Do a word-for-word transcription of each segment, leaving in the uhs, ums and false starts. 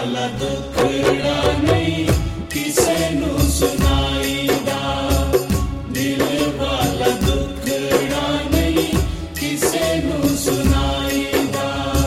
वाला दुखड़ा नहीं किसे नू सुनाईदा, दिल वाला दुखड़ा नहीं किसे नू सुनाईदा।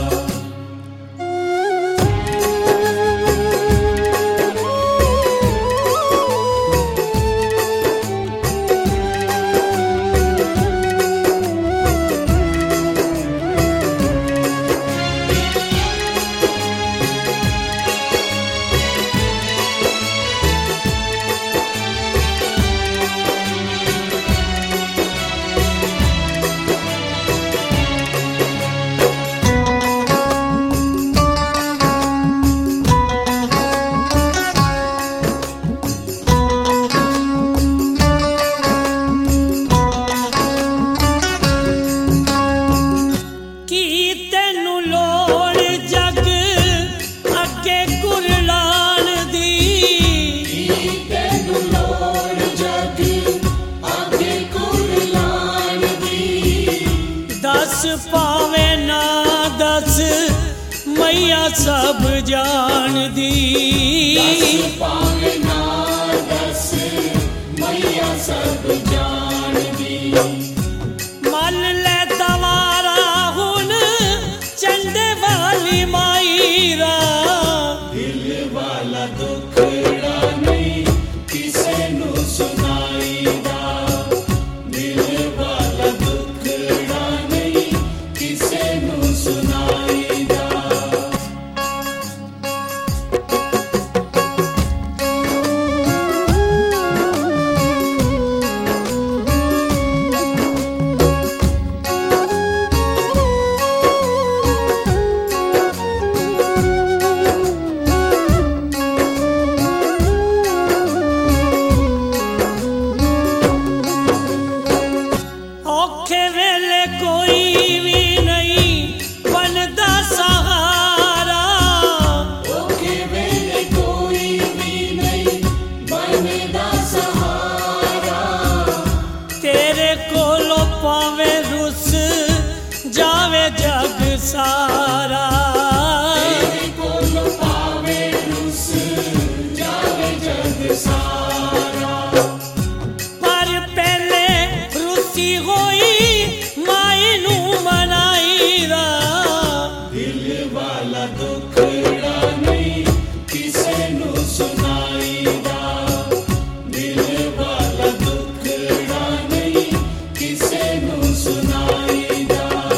पावे ना दस मैया सब जान दी, दस पावे ना दस मैया सब जान दी। मल ले दवारा हुन चंडे वाली माईरा, दिल वाला दुखड़ा नहीं किसे नू सुनाईदा, दिल वाला दुखड़ा नहीं किसे नू सुनाईदा। औखे वेले कोई भी नहीं बनदा सहारा, औखे वेले कोई भी नहीं बनदा सहारा, तेरे कोलो पावे रुस जावे जग सारा, तेरे कोलो पावे रुस जावे जग सारा। पर पहले रुसी होई माई नू मनाईदा, दिल वाला दुखड़ा नहीं किसे नू सुनाईदा, दिल वाला दुखड़ा नहीं किसे नू सुनाईदा।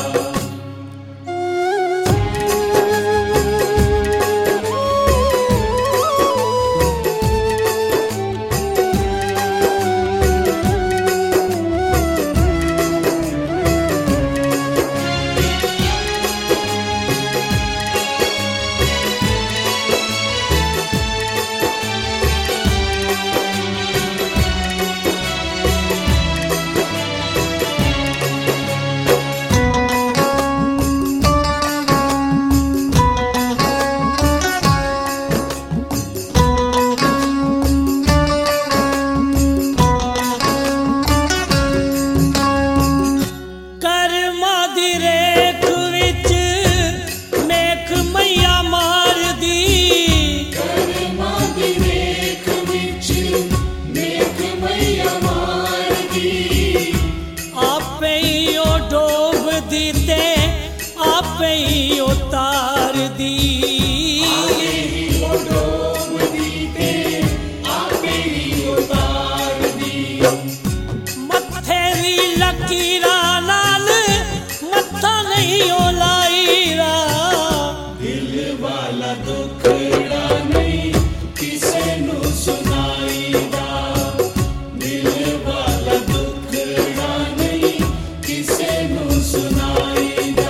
कर्मा दी रेख विच मेख मैया मार दी, कर्मा दी रेख विच मेघ मैया मार दी, आपे ही ओ डोब दी ते आपे ही ओ तार दी, आपे ही वो डोब दी ते आपे ही उतार दी। मत्थे दी लकीरा नाल मत्था नहीं ओ लाईरा, दिल वाला दुखड़ा नहीं किसे नू सुनाईदा, दिल वाला दुखड़ा नहीं किसे नू सुनाईदा।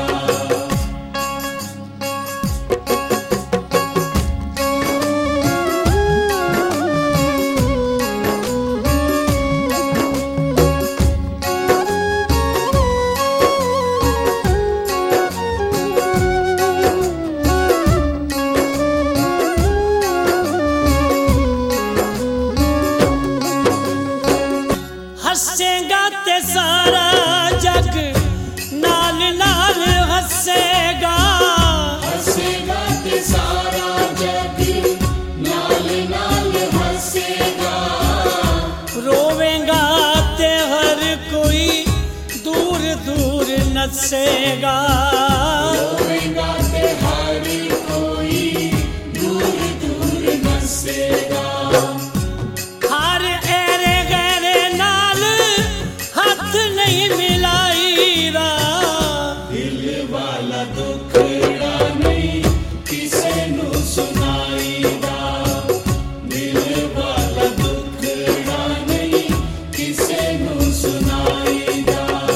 नसेगा। रोएगा ते हर कोई दूर दूर नसेगा। हर एरे गहरे नाल हथ नहीं मिलाईदा। दिल वाला दुखड़ा नहीं किसे नू सुनाईदा। दिल वाला दुखड़ा नहीं किसे नू सुनाईदा।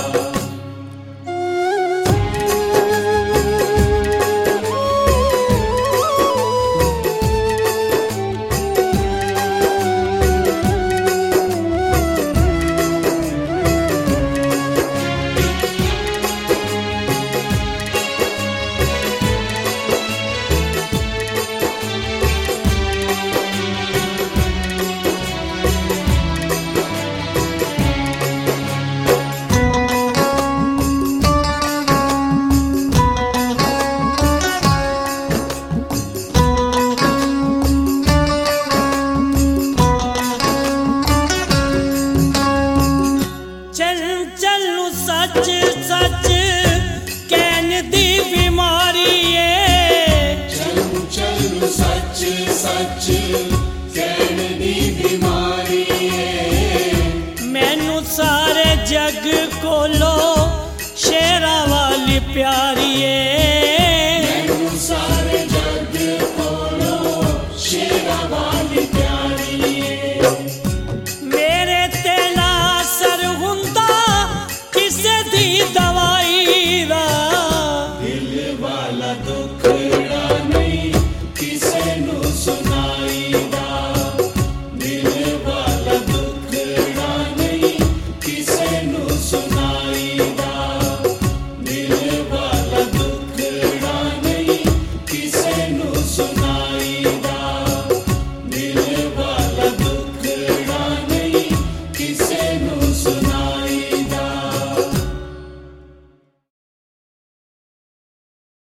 सच सच कहन दी बीमारी है। चलू चलू सच सच कहन दी बीमारी है। मैनू सारे जग कोलो शेरा वाली प्यारी है। मैनू सारे जग कोलो शेरा वाली प्यारी है। मेरे ते ना असर हुंदा किसे दी दवाई दा। दिल वाला दुखड़ा नहीं किसे नू सुना